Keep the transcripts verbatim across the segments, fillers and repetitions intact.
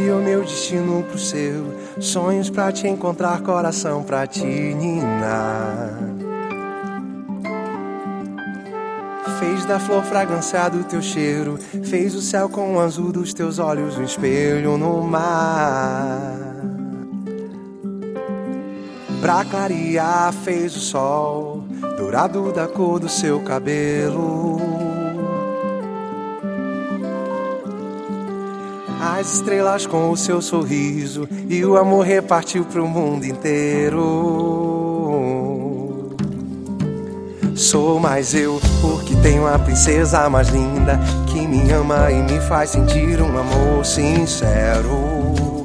criou meu destino pro seu, sonhos pra te encontrar, coração pra te ninar. Fez da flor fragrância do teu cheiro, fez o céu com o azul dos teus olhos, um espelho no mar. Pra clarear fez o sol, dourado da cor do seu cabelo. As estrelas com o seu sorriso, e o amor repartiu pro mundo inteiro. Sou mais eu, porque tenho a princesa mais linda, que me ama e me faz sentir um amor sincero.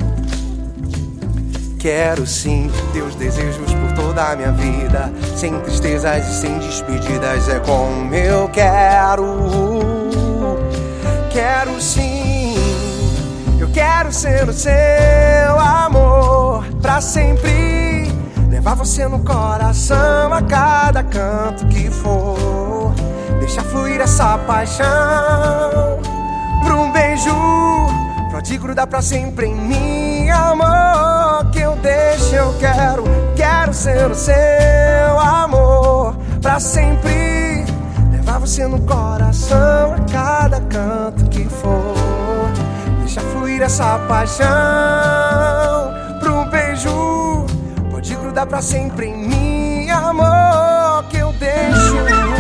Quero sim teus desejos por toda a minha vida, sem tristezas e sem despedidas, é como eu quero. Quero sim, eu quero ser o seu amor pra sempre, levar você no coração a cada canto que for, deixar fluir essa paixão pra um beijo, pode grudar pra sempre em mim, amor. Que eu deixo, eu quero, quero ser o seu amor pra sempre, levar você no coração a cada canto que for, deixa fluir essa paixão pra um beijo, pode grudar pra sempre em mim, amor. Que eu deixo.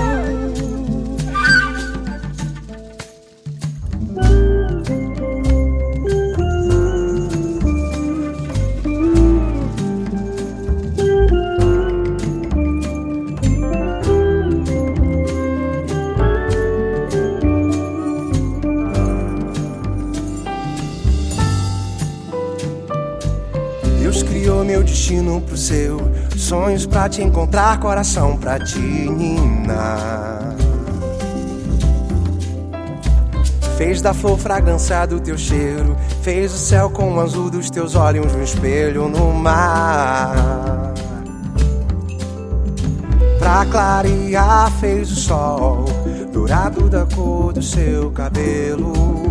Deus criou meu destino pro seu, sonhos pra te encontrar, coração pra te ninar. Fez da flor fragrância do teu cheiro, fez o céu com o azul dos teus olhos, um espelho no mar. Pra clarear fez o sol, dourado da cor do seu cabelo.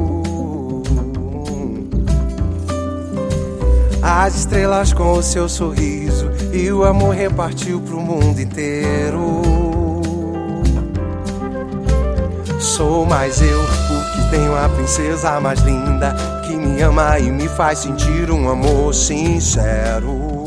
As estrelas com o seu sorriso, e o amor repartiu pro mundo inteiro. Sou mais eu, porque tenho a princesa mais linda, que me ama e me faz sentir um amor sincero.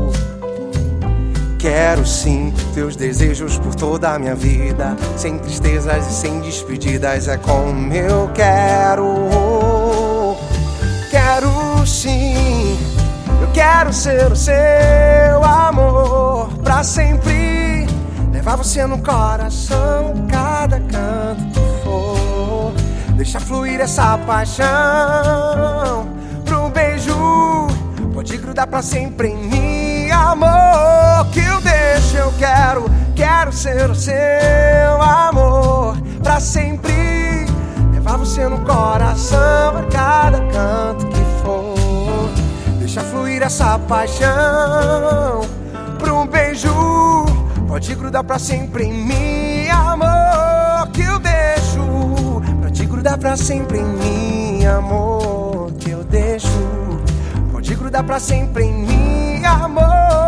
Quero sim teus desejos por toda a minha vida, sem tristezas e sem despedidas, é como eu quero. Quero sim, eu quero ser o seu amor pra sempre, levar você no coração cada canto que for, deixar fluir essa paixão pra um beijo, pode grudar pra sempre em mim, amor. Que eu deixo, eu quero, quero ser o seu amor pra sempre, levar você no coração a cada canto que for, deixa fluir essa paixão pra um beijo, pode grudar pra sempre em mim, amor. Que eu deixo pra te grudar pra sempre em mim, amor. Que eu deixo, pode grudar pra sempre em mim, amor.